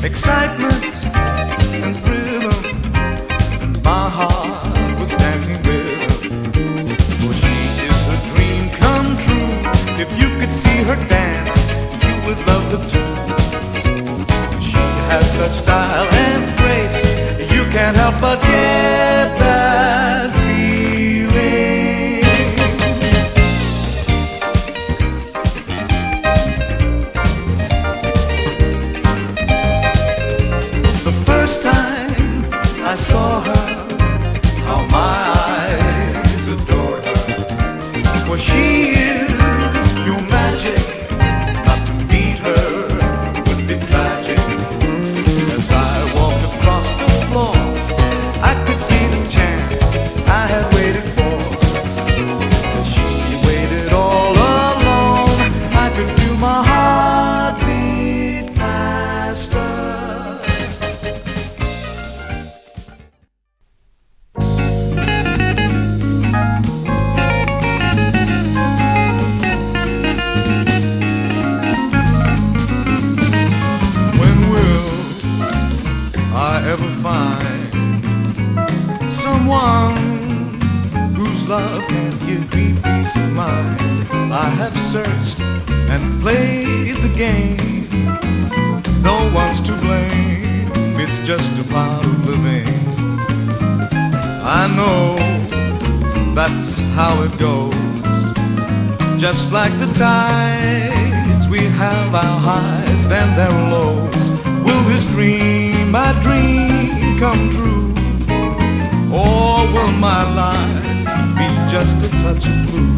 excitement and rhythm, and my heart was dancing with her. For she is a dream come true. If you could see her dance, you would love her too. She has such style and grace, you can't help but get that feeling. The first time I saw her, how my eyes adored her. For she is pure magic, not to meet her would be tragic. As I walked across the floor, I could see the chance I had waited for. But she waited all alone, I could feel my heart beat faster. When will I ever find someone whose love can give me peace of mind? I have searched and played the game. No one's to blame, it's just a part of living. I know that's how it goes. Just like the tides, we have our highs, then there are lows. Will this dream, my dream, come true? Or will my life be just a touch of blue?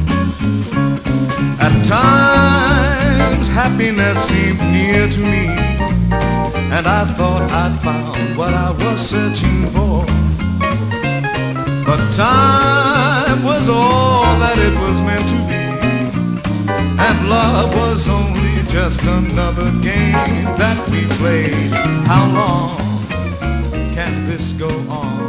At times happiness seemed near to me, and I thought I'd found what I was searching for. But time was all that it was meant to be, and love was only just another game that we played. How long can this go on?